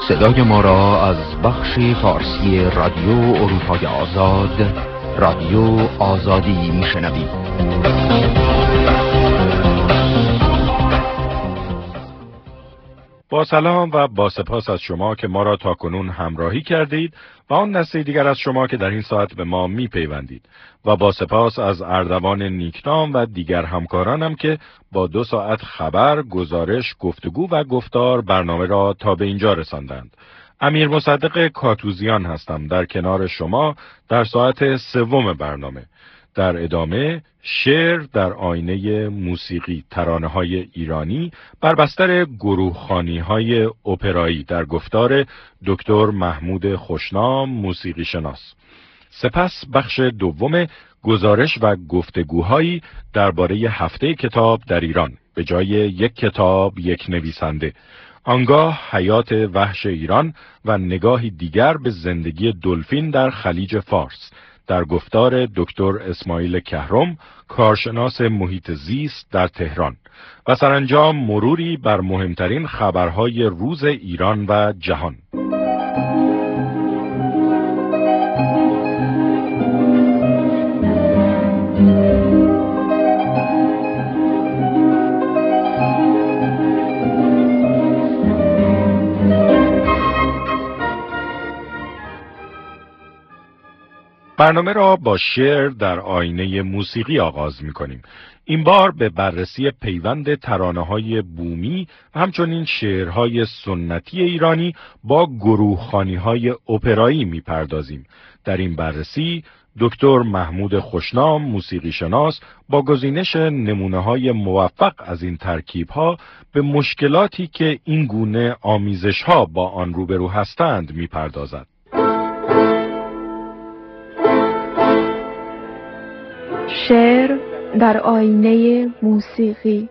صدای ما را از بخش فارسی رادیو اروپای آزاد، رادیو آزادی میشنوید. با سلام و با سپاس از شما که ما را تاکنون همراهی کردید و آن دسته دیگر از شما که در این ساعت به ما میپیوندید و با سپاس از اردوان نیکنام و دیگر همکارانم که با 2 ساعت خبر، گزارش، گفتگو و گفتار برنامه را تا به اینجا رساندند. امیر مصدق کاتوزیان هستم در کنار شما در ساعت سوم برنامه. در ادامه شعر در آینه موسیقی، ترانه‌های ایرانی بر بستر گروهخوانی‌های اپرایی در گفتار دکتر محمود خوشنام، موسیقی شناس. سپس بخش دوم گزارش و گفتگوهایی درباره هفته کتاب در ایران به جای یک کتاب یک نویسنده. آنگاه حیات وحش ایران و نگاهی دیگر به زندگی دلفین در خلیج فارس در گفتار دکتر اسماعیل کهرم، کارشناس محیط زیست در تهران، و سرانجام مروری بر مهمترین خبرهای روز ایران و جهان. برنامه را با شعر در آینه موسیقی آغاز می‌کنیم. این بار به بررسی پیوند ترانه‌های بومی و همچنین شعرهای سنتی ایرانی با گروهخوانی‌های اپرایی می‌پردازیم. در این بررسی دکتر محمود خوشنام، موسیقی شناس، با گزینش نمونه‌های موفق از این ترکیب‌ها به مشکلاتی که این گونه آمیزش‌ها با آن روبرو هستند می‌پردازد. شعر در آینه موسیقی.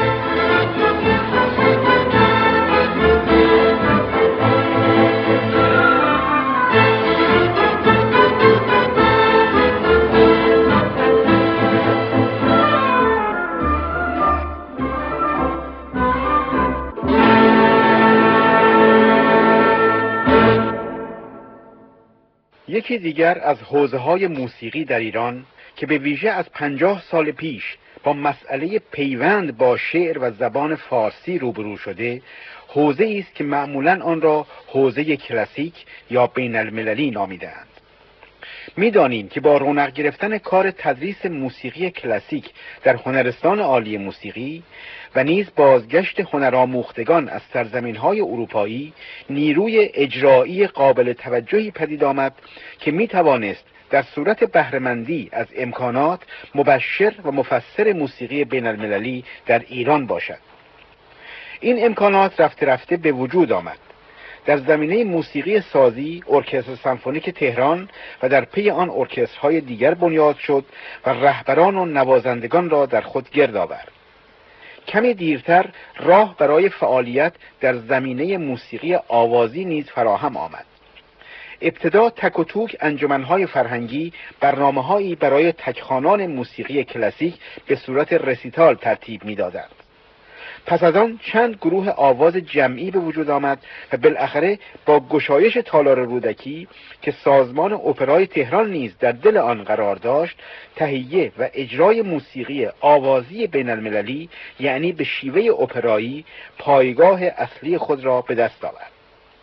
یکی دیگر از حوزه‌های موسیقی در ایران که به ویژه از 50 سال پیش با مسئله پیوند با شعر و زبان فارسی روبرو شده، حوزه‌ای است که معمولاً آن را حوزه کلاسیک یا بین المللی نامیده‌اند. می‌دانیم که با رونق گرفتن کار تدریس موسیقی کلاسیک در هنرستان عالی موسیقی و نیز بازگشت هنرآموختگان از سرزمین‌های اروپایی، نیروی اجرایی قابل توجهی پدید آمد که می‌توانست در صورت بهره‌مندی از امکانات مبشر و مفسر موسیقی بین المللی در ایران باشد. این امکانات رفته رفته به وجود آمد. در زمینه موسیقی سازی ارکستر سمفونیک تهران و در پی آن ارکسترهای دیگر بنیاد شد و رهبران و نوازندگان را در خود گرد آورد. کمی دیرتر راه برای فعالیت در زمینه موسیقی آوازی نیز فراهم آمد. ابتدا تک و توک انجمن‌های فرهنگی برنامه‌هایی برای تکخوانان موسیقی کلاسیک به صورت رسیتال ترتیب می‌دادند. پس از آن چند گروه آواز جمعی به وجود آمد و بالاخره با گشایش تالار رودکی که سازمان اپرای تهران نیز در دل آن قرار داشت، تهیه و اجرای موسیقی آوازی بین المللی، یعنی به شیوه اپرایی، پایگاه اصلی خود را به دست آورد.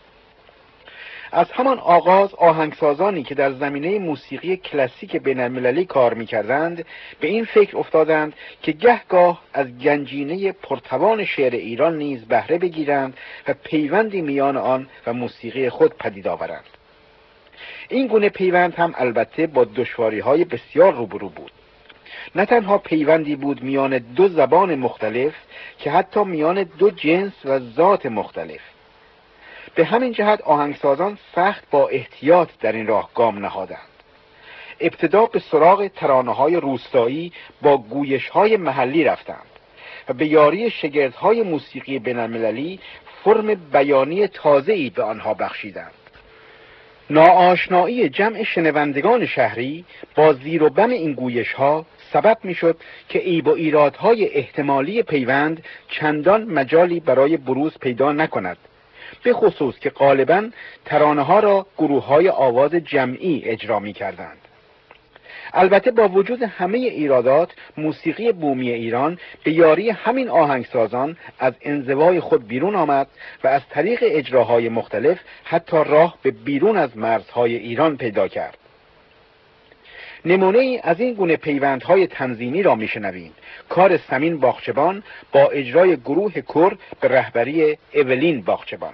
از همان آغاز آهنگسازانی که در زمینه موسیقی کلاسیک بین المللی کار می‌کردند به این فکر افتادند که گهگاه از گنجینه پرتوان شعر ایران نیز بهره بگیرند و پیوندی میان آن و موسیقی خود پدید آورند. این گونه پیوند هم البته با دشواری‌های بسیار روبرو بود. نه تنها پیوندی بود میان 2 زبان مختلف که حتی میان 2 جنس و ذات مختلف. به همین جهت آهنگسازان سخت با احتیاط در این راه گام نهادند. ابتدا به سراغ ترانه‌های روستایی با گویش‌های محلی رفتند و به یاری شگردهای موسیقی بین‌المللی فرم بیانی تازه‌ای به آنها بخشیدند. ناآشنایی جمع شنوندگان شهری با زیر و بم این گویش‌ها سبب می‌شد که عیب و ایرادهای احتمالی پیوند چندان مجالی برای بروز پیدا نکند به خصوص که غالباً ترانه ها را گروه های آواز جمعی اجرا می کردند. البته با وجود همه ایرادات، موسیقی بومی ایران به یاری همین آهنگسازان از انزوای خود بیرون آمد و از طریق اجراهای مختلف حتی راه به بیرون از مرزهای ایران پیدا کرد. نمونه ای از این گونه پیوندهای تنظیمی را میشنویم. کار سمین باغچبان با اجرای گروه کر به رهبری اولین باغچبان.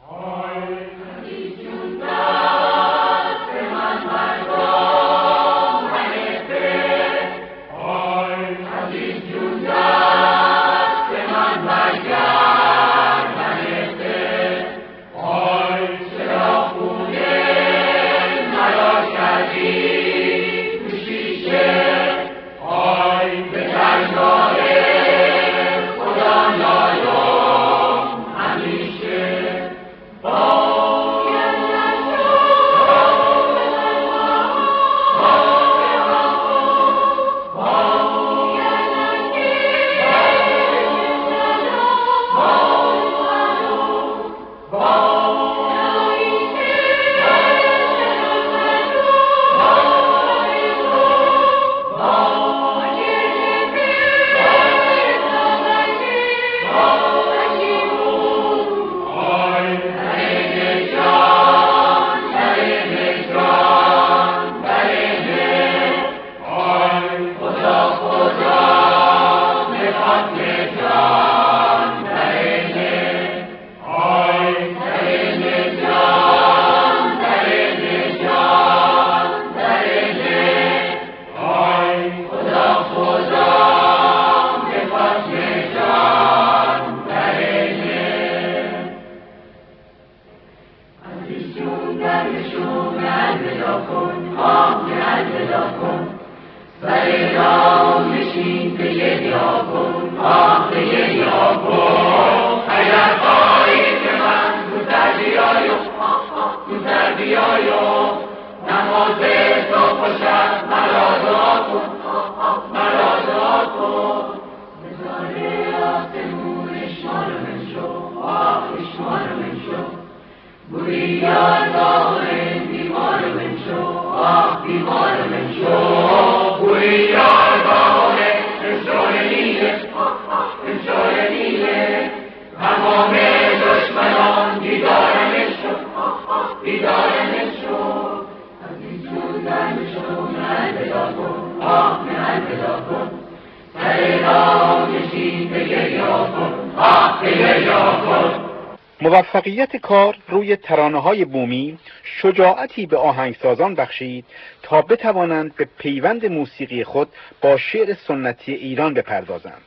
موفقیت کار روی ترانه‌های بومی شجاعتی به آهنگسازان بخشید تا بتوانند به پیوند موسیقی خود با شعر سنتی ایران بپردازند.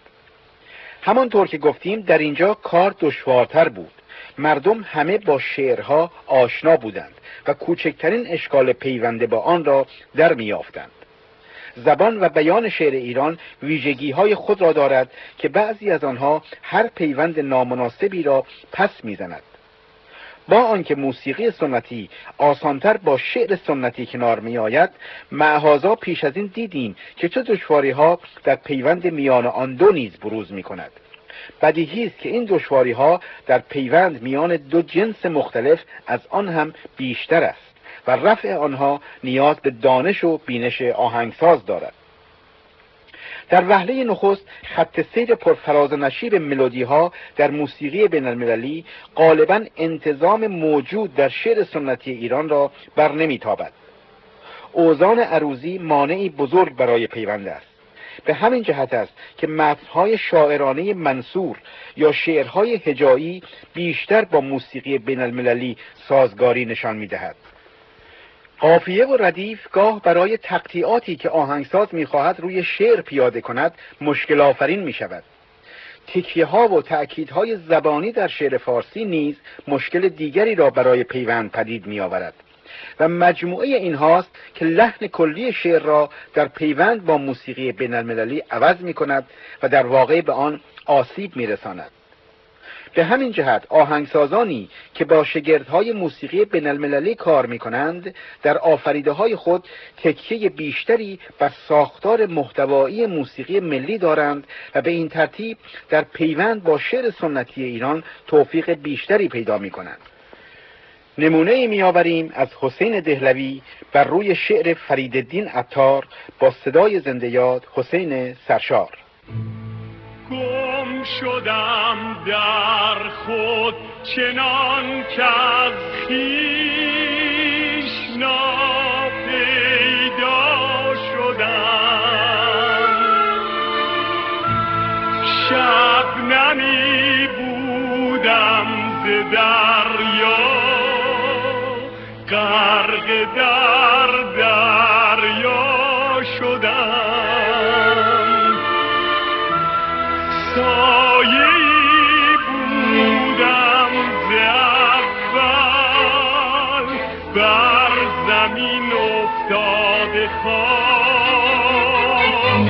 همانطور که گفتیم در اینجا کار دشوارتر بود. مردم همه با شعرها آشنا بودند و کوچکترین اشکال پیونده با آن را در می‌یافتند. زبان و بیان شعر ایران ویژگی‌های خود را دارد که بعضی از آنها هر پیوند نامناسبی را پس می‌زند. با آنکه موسیقی سنتی آسانتر با شعر سنتی کنار می‌آید، معهازا پیش از این دیدیم که چه دشواری‌ها در پیوند میان آن دو نیز بروز می‌کند. بدیهی است که این دشواری‌ها در پیوند میان دو جنس مختلف از آن هم بیشتر است و رفع آنها نیاز به دانش و بینش آهنگساز دارد. در وهله نخست خط سیر پرفراز و نشیب ملودی‌ها در موسیقی بین‌المللی غالباً انتظام موجود در شعر سنتی ایران را بر نمی‌تابد. اوزان عروضی مانعی بزرگ برای پیوند است. به همین جهت است که متن‌های شاعرانه منصور یا شعرهای هجایی بیشتر با موسیقی بین‌المللی سازگاری نشان می‌دهد. قافیه و ردیف گاه برای تقطیعاتی که آهنگساز می‌خواهد روی شعر پیاده کند مشکل آفرین می‌شود. تکیه‌ها و تأکیدهای زبانی در شعر فارسی نیز مشکل دیگری را برای پیوند پدید می‌آورد و مجموعه اینهاست که لحن کلی شعر را در پیوند با موسیقی بین‌المللی عوض می‌کند و در واقع به آن آسیب می‌رساند. به همین جهت آهنگسازانی که با شگردهای موسیقی بین‌المللی کار می‌کنند در آفریده‌های خود تکیه بیشتری بر ساختار محتوایی موسیقی ملی دارند و به این ترتیب در پیوند با شعر سنتی ایران توفیق بیشتری پیدا می‌کنند. نمونه می‌آوریم از حسین دهلوی بر روی شعر فریدالدین عطار با صدای زنده یاد حسین سرشار. گم شدم در خود چنان که از خویش ناپیدا شدم، شبنمی بودم ز دریا، غرق در دریا شدم، سایه‌ای بودم ز اول بر زمین افتاده خاک،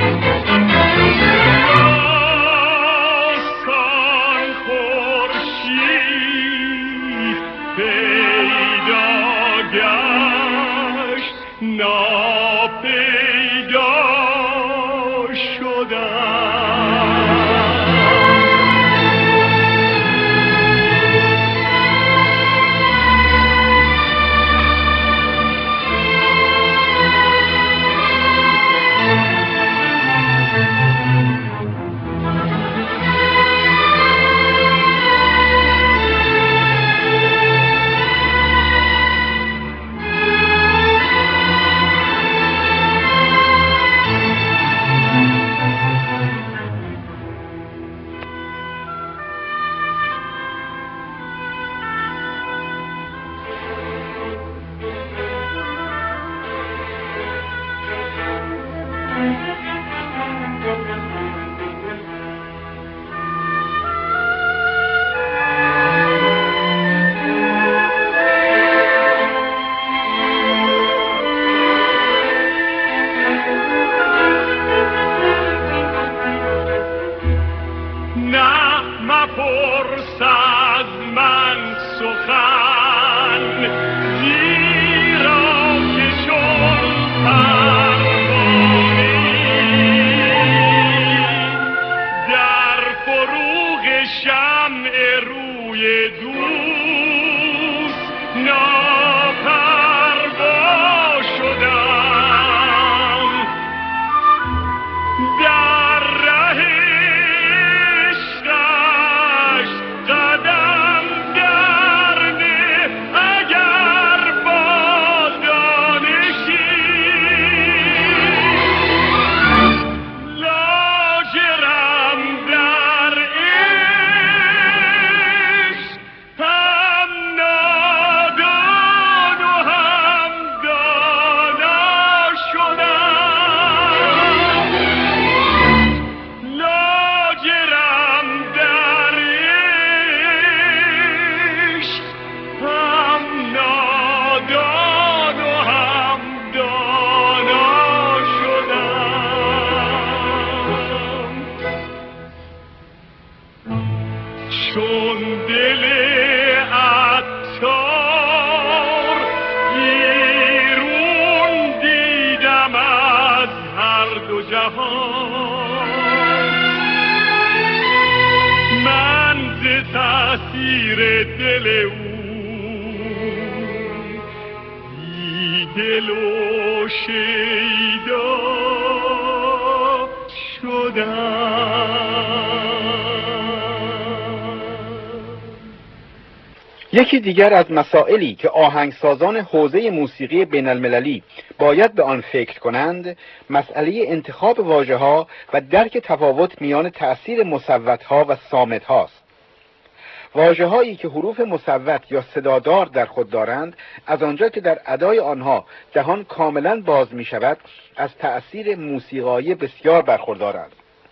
آسان خورشید پیدا گشت، ناپیدا شدم. یکی دیگر از مسائلی که آهنگسازان حوزه موسیقی بین‌المللی باید به آن فکر کنند، مسئله انتخاب واژه‌ها و درک تفاوت میان تأثیر مصوت‌ها و صامت‌هاست. واژه‌هایی که حروف مصوت یا صدادار در خود دارند، از آنجا که در ادای آنها دهان کاملا باز می‌شود، از تأثیر موسیقایی بسیار برخوردارند.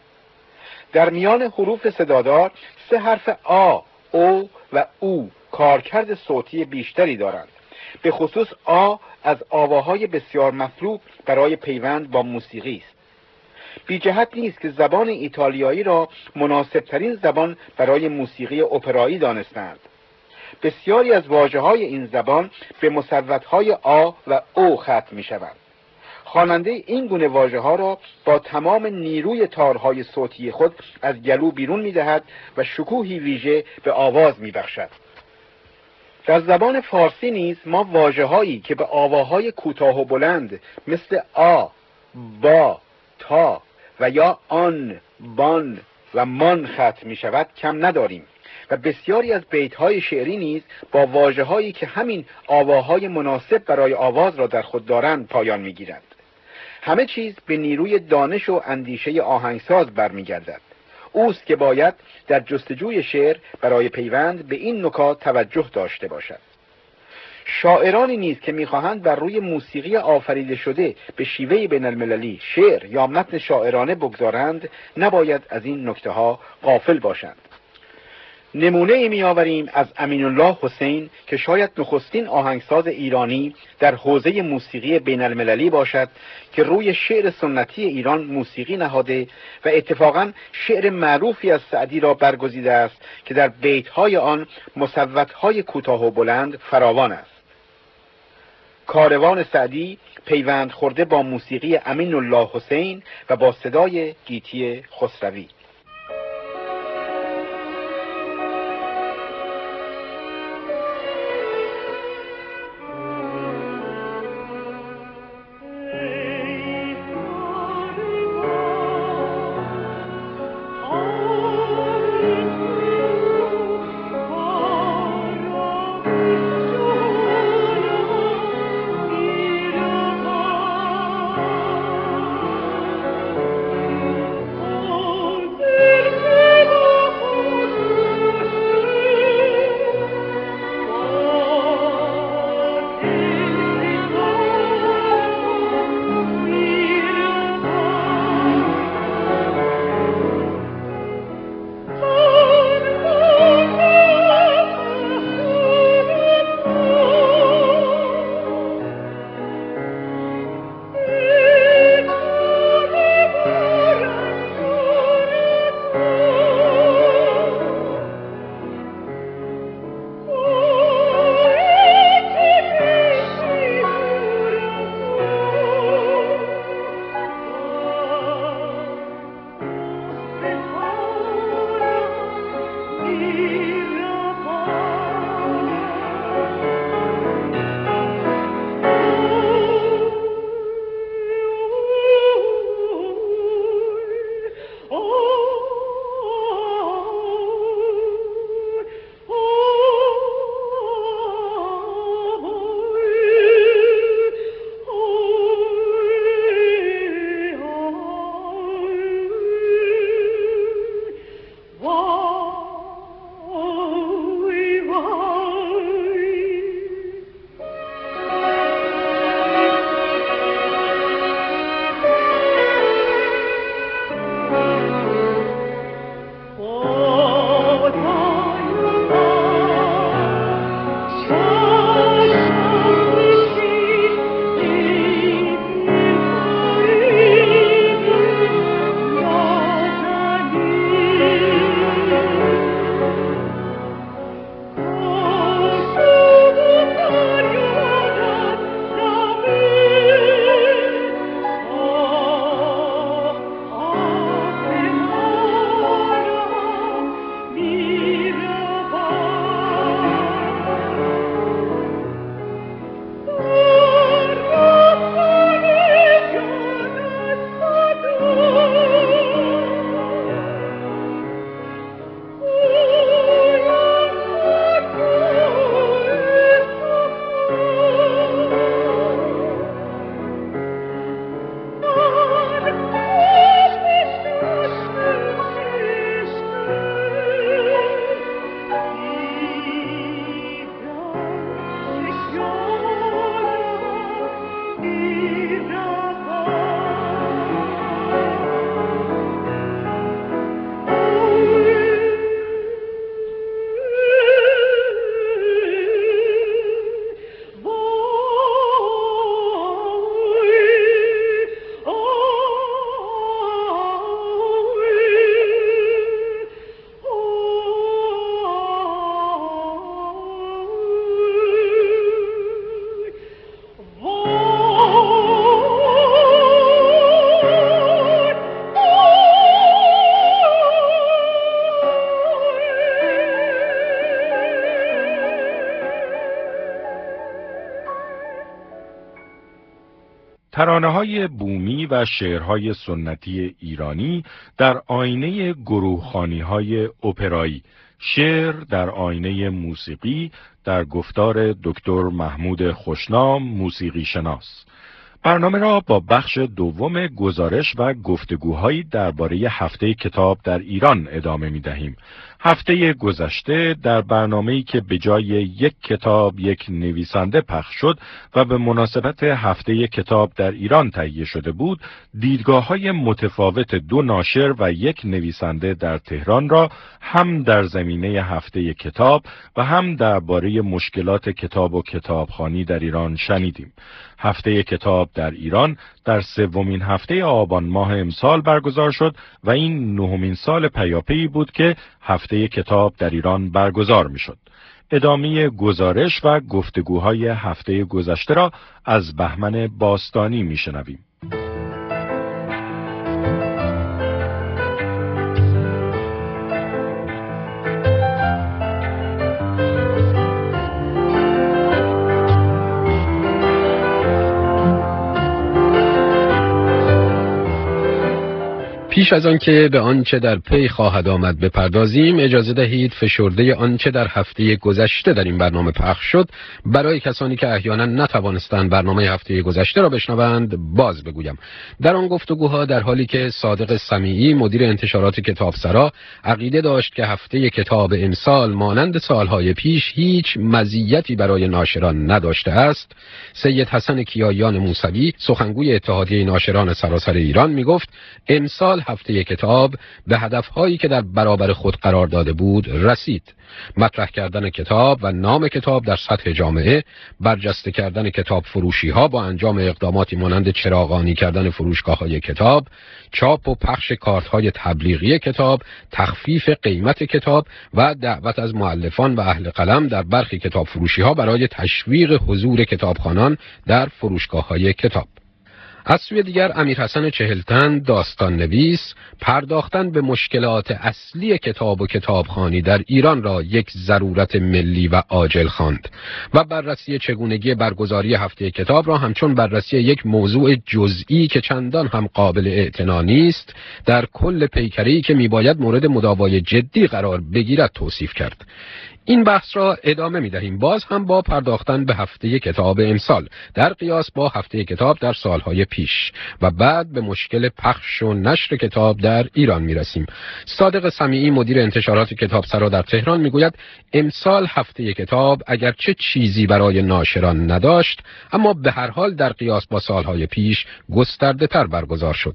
در میان حروف صدادار 3 حرف آ، او و او کارکرد صوتی بیشتری دارند. به خصوص آ از آواهای بسیار مطلوب برای پیوند با موسیقی است. بی جهت نیست که زبان ایتالیایی را مناسبترین زبان برای موسیقی اپرایی دانستند. بسیاری از واژه‌های این زبان به مصوت‌های آ و او ختم می‌شوند. خواننده این گونه واژه‌ها را با تمام نیروی تارهای صوتی خود از گلو بیرون می‌دهد و شکوهی ویژه به آواز می‌بخشد. در زبان فارسی نیز ما واژه‌هایی که به آواهای کوتاه و بلند مثل آ، با، تا و یا آن، بان و مان ختم می‌شود کم نداریم و بسیاری از بیت‌های شعری نیز با واژه‌هایی که همین آواهای مناسب برای آواز را در خود دارند پایان می‌گیرند. همه چیز به نیروی دانش و اندیشه آهنگساز برمیگردد. اوست که باید در جستجوی شعر برای پیوند به این نکات توجه داشته باشد. شاعرانی نیز که می‌خواهند بر روی موسیقی آفریده شده به شیوه بین المللی شعر یا متن شاعرانه بگذارند نباید از این نکته‌ها غافل باشند. نمونه ای می آوریم از امین الله حسین که شاید نخستین آهنگساز ایرانی در حوزه موسیقی بین المللی باشد که روی شعر سنتی ایران موسیقی نهاده و اتفاقاً شعر معروفی از سعدی را برگزیده است که در بیت‌های آن مصوت‌های کوتاه و بلند فراوان است. کاروان سعدی پیوند خورده با موسیقی امین الله حسین و با صدای گیتی خسروی. Oh ترانه‌های بومی و شعرهای سنتی ایرانی در آینه گروهخوانی‌های اپرایی، شعر در آینه موسیقی در گفتار دکتر محمود خوشنام موسیقی شناس. برنامه را با بخش دوم گزارش و گفتگوهایی درباره هفته کتاب در ایران ادامه می دهیم. هفته گذشته در برنامه‌ای که به جای یک کتاب یک نویسنده پخش شد و به مناسبت هفته کتاب در ایران تهیه شده بود، دیدگاه‌های متفاوت دو ناشر و یک نویسنده در تهران را هم در زمینه هفته کتاب و هم درباره مشکلات کتاب و کتابخوانی در ایران شنیدیم. هفته کتاب در ایران در سومین هفته آبان ماه امسال برگزار شد و این نهمین سال پیاپی بود که هفته کتاب در ایران برگزار می شد. ادامه گزارش و گفتگوهای هفته گذشته را از بهمن باستانی می شنویم. پیش از آن که به آنچه در پی خواهد آمد بپردازیم، اجازه دهید فشرده آنچه در هفته گذشته در این برنامه پخش شد برای کسانی که احیانا نتوانستند برنامه هفته گذشته را بشنوند باز بگویم. در آن گفتگوها در حالی که صادق سمیعی مدیر انتشارات کتابسرا عقیده داشت که هفته کتاب امسال مانند سالهای پیش هیچ مزیتی برای ناشران نداشته است، سید حسن کیاییان موسوی سخنگوی اتحادیه ناشران سراسر ایران میگفت امسال هفته کتاب به هدفهایی که در برابر خود قرار داده بود رسید. مطرح کردن کتاب و نام کتاب در سطح جامعه، برجسته کردن کتاب فروشی ها با انجام اقداماتی مانند چراغانی کردن فروشگاه های کتاب، چاپ و پخش کارت های تبلیغی کتاب، تخفیف قیمت کتاب و دعوت از مؤلفان و اهل قلم در برخی کتاب فروشی ها برای تشویق حضور کتابخوانان در فروشگاه های کتاب. از سوی دیگر امیرحسن چهلتن داستان نویس پرداختن به مشکلات اصلی کتاب و کتابخوانی در ایران را یک ضرورت ملی و عاجل خواند و بررسی چگونگی برگزاری هفته کتاب را همچون بررسی یک موضوع جزئی که چندان هم قابل اعتنا نیست در کل پیکره‌ای که میباید مورد مداوای جدی قرار بگیرد توصیف کرد. این بحث را ادامه می دهیم باز هم با پرداختن به هفته کتاب امسال در قیاس با هفته کتاب در سالهای پیش و بعد به مشکل پخش و نشر کتاب در ایران می رسیم. صادق سمیعی مدیر انتشارات کتابسرا در تهران می گوید امسال هفته کتاب اگرچه چیزی برای ناشران نداشت اما به هر حال در قیاس با سالهای پیش گسترده تر برگزار شد.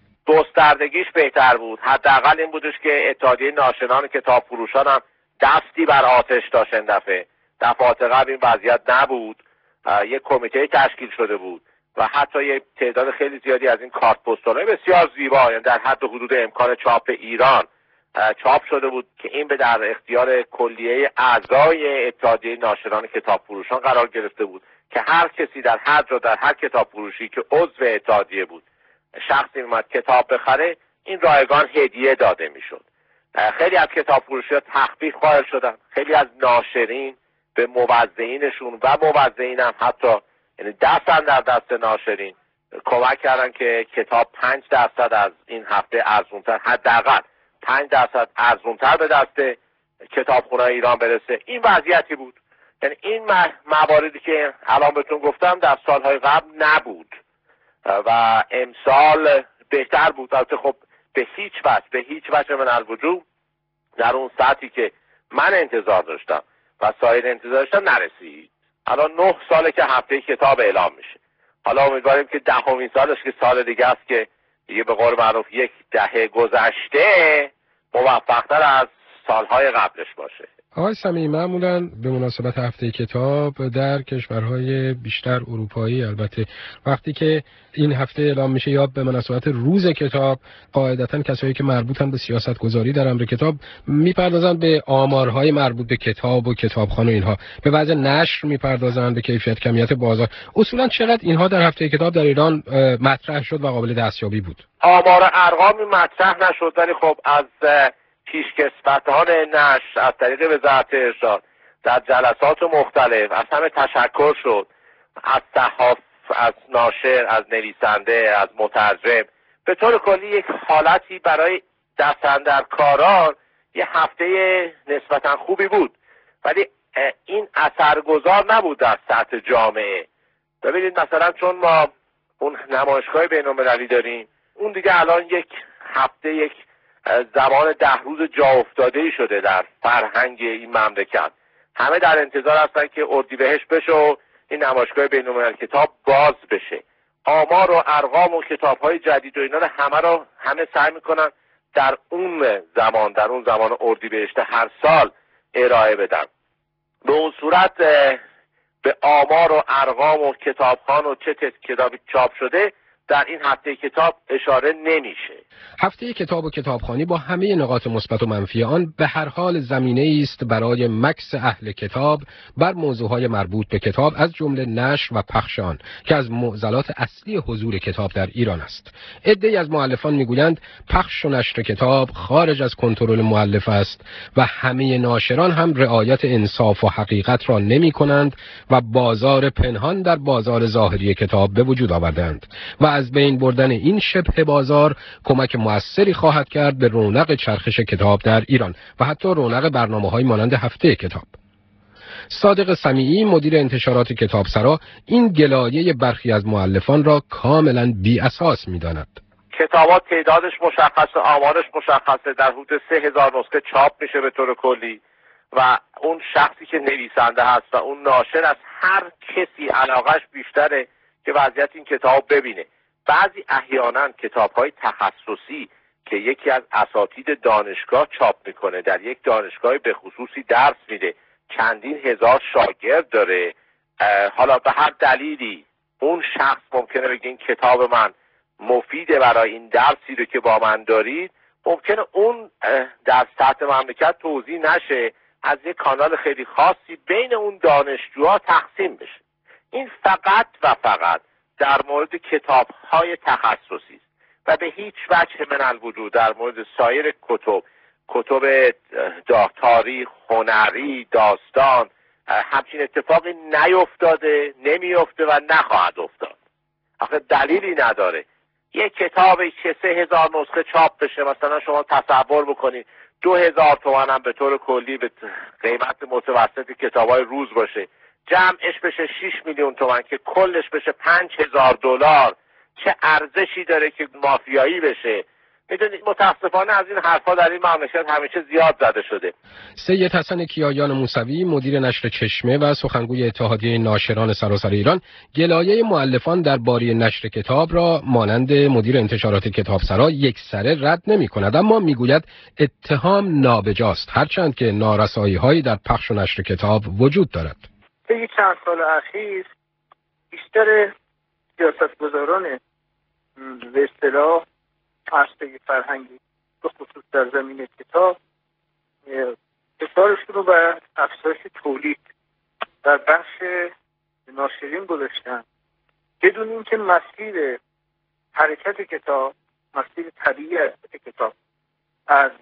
گستردگیش بهتر بود. حداقل این بودش که اتحادیه ناشران کتاب فروشان هم دستی بر آتش داشت. این دفعات قبل این وضعیت نبود. یک کمیته تشکیل شده بود و حتی یک تعداد خیلی زیادی از این کارت پستال‌های بسیار زیبا، یعنی در حد حدود امکان چاپ ایران چاپ شده بود که این به در اختیار کلیه اعضای اتحادیه ناشران کتاب فروشان قرار گرفته بود که هر کسی در هر جا در هر کتاب فروشی که عضو اتحادیه بود شخصی می‌اومد کتاب بخره، این رایگان هدیه داده میشد. خیلی از کتاب فروشی‌ها تخفیف قائل شدن. خیلی از ناشرین به موزعینشون و موزعین هم حتی یعنی دستن در دست ناشرین کمک کردن که کتاب 5% از این هفته ارزونتر، حداقل 5% ارزونتر به دست کتابخونه‌های ایران برسه. این وضعیتی بود. یعنی این مواردی که الان بهتون گفتم در سالهای قبل نبود و امسال بهتر بود. البته خب به هیچ وجه من الوجود در اون سطحی که من انتظار داشتم و سایر انتظار داشتم نرسید. الان 9 ساله که هفته کتاب اعلام میشه. حالا امیدواریم که 10مین سالش که سال دیگه است که دیگه به قول معروف یک دهه گذشته موفق‌تر از سالهای قبلش باشه. آقای سمیعی، معمولا به مناسبت هفته کتاب در کشورهای بیشتر اروپایی البته وقتی که این هفته اعلام میشه یا به مناسبت روز کتاب، قاعدتاً کسایی که مربوطن به سیاست گذاری در امر کتاب میپردازن به آمارهای مربوط به کتاب و کتابخوان و اینها، به وضع نشر میپردازن، به کیفیت کمیت بازار. اصولا چقدر اینها در هفته کتاب در ایران مطرح شد و قابل دستیابی بود؟ آمار ارقامی مطرح نشد، ولی خب از پیشکسوتان نشر از طریق وزارت ارشاد در جلسات مختلف از همه تشکر شد. از از ناشر، از نویسنده، از مترجم، به طور کلی یک حالتی برای دستاندرکاران یه هفته نسبتا خوبی بود، ولی این اثرگذار نبود در سطح جامعه. ببینید مثلا چون ما اون نمایشگاه بین‌المللی داریم، اون دیگه الان یک هفته، یک زمان 10 روز جا افتاده‌ای شده در فرهنگ این مملکت. همه در انتظار هستن که اردیبهشت بشه و این نمایشگاه بین‌المللی کتاب باز بشه. آمار و ارقام و کتاب‌های جدید و اینا رو همه سعی میکنن در اون زمان اردیبهشت هر سال ارائه بدن. به اون صورت به آمار و ارقام و کتابخوان و چه کتابی چاپ شده در این هفته کتاب اشاره نمیشه. هفته کتاب و کتابخوانی با همه نقاط مثبت و منفی آن به هر حال زمینه است برای مکث اهل کتاب بر موضوعهای مربوط به کتاب، از جمله نشر و پخش آن که از معضلات اصلی حضور کتاب در ایران است. عده‌ای از مؤلفان میگویند پخش و نشر کتاب خارج از کنترل مؤلف است و همه ناشران هم رعایت انصاف و حقیقت را نمی‌کنند و بازار پنهان در بازار ظاهری کتاب به وجود آوردند و از بین بردن این شبه بازار کمک مؤثری خواهد کرد به رونق چرخش کتاب در ایران و حتی رونق برنامه‌های مانند هفته کتاب. صادق سمیعی مدیر انتشارات کتابسرا این گلایه برخی از مؤلفان را کاملا بی اساس می‌داند. کتابات تعدادش مشخصه، آمارش مشخصه، در حدود 3000 نسخه چاپ میشه به طور کلی و اون شخصی که نویسنده هست و اون ناشر از هر کسی علاقش بیشتره که وضعیت این کتاب ببینه. بعضی احیانا کتاب‌های تخصصی که یکی از اساتید دانشگاه چاپ میکنه، در یک دانشگاه به خصوصی درس میده، چندین هزار شاگرد داره، حالا به هر دلیلی اون شخص ممکنه بگه این کتاب من مفیده برای این درسی رو که با من دارید، ممکنه اون در سطح مملکت توزیع نشه، از یک کانال خیلی خاصی بین اون دانشجوها تقسیم بشه. این فقط و فقط در مورد کتاب‌های تخصصی است و به هیچ وجه من الوجود در مورد سایر کتب تاریخ، هنری، داستان همچین اتفاقی نیفتاده، نمیفته و نخواهد افتاد. آخه دلیلی نداره یک کتابی که 3000 نسخه چاپ بشه، مثلا شما تصور بکنید 2000 تومان هم به طور کلی به قیمت متوسط کتاب‌های روز باشه، جمعش بشه 6 میلیون تومان که کلش بشه $5000، چه ارزشی داره که مافیایی بشه؟ میدونید متاسفانه از این حرفا در این مملکت همیشه زیاد زده شده. سید حسن کیایان موسوی مدیر نشر چشمه و سخنگوی اتحادیه ناشران سراسر ایران گلایه مؤلفان درباره نشر کتاب را مانند مدیر انتشارات کتابسرا یکسره رد نمی‌کند، اما میگوید اتهام نابجاست، هرچند که نارسایی‌هایی در پخش و نشر کتاب وجود دارد. طی چند سال اخیر بیشتر سیاستگزاران به اصطلاح عرصه فرهنگی به خصوص در زمینه کتاب اصرارشون رو به افزایش تولید در بخش ناشرین گذاشتن بدون اینکه مسیر حرکت کتاب، مسیر طبیعی حرکت کتاب از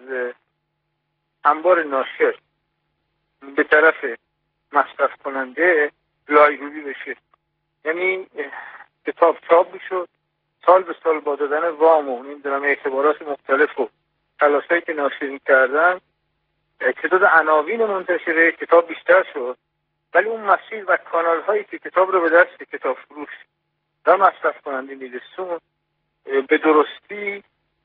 انبار ناشر به طرف مصرف کننده لایحه‌ای بشه. یعنی کتاب چاپ میشد، سال به سال با دادن وام و نمیدونم اعتبارات مختلف و تلاشایی که ناشرین کردن تعداد عناوین منتشره کتاب بیشتر شد، ولی اون مسیر و کانال هایی که کتاب رو به دست کتاب فروش و مصرف کننده میرسون به درستی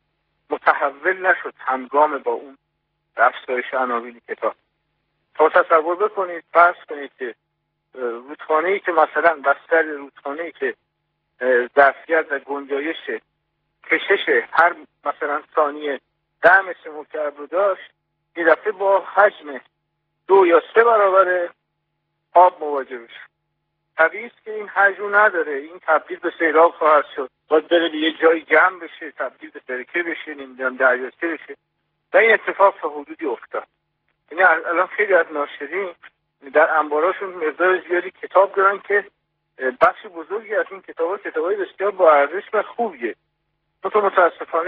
متحول نشد همگام با اون افزایش عناوین کتاب. تا تصور بکنید، فرض کنید که رودخانه‌ای که مثلا بستر رودخانه‌ای که ظرفیت و گنجایش کشش هر مثلا ثانیه 10 متر مکعب رو داشت، این دفعه با حجم 2 یا 3 برابر آب مواجه بشه. طبیعی است که این حجم نداره، این تبدیل به سیلاب خواهد شد، باید بره به یه جایی جمع بشه، تبدیل به برکه بشه، نمیدونم دریاچه بشه و این اتفاق تا حدودی افتاد. یعنی الان خیلی از ناشرین در انباراشون مقدار زیادی کتاب دارن که بخش بزرگی از این کتاب‌ها کتابای بسیار با ارزش و خوبیه. متاسفانه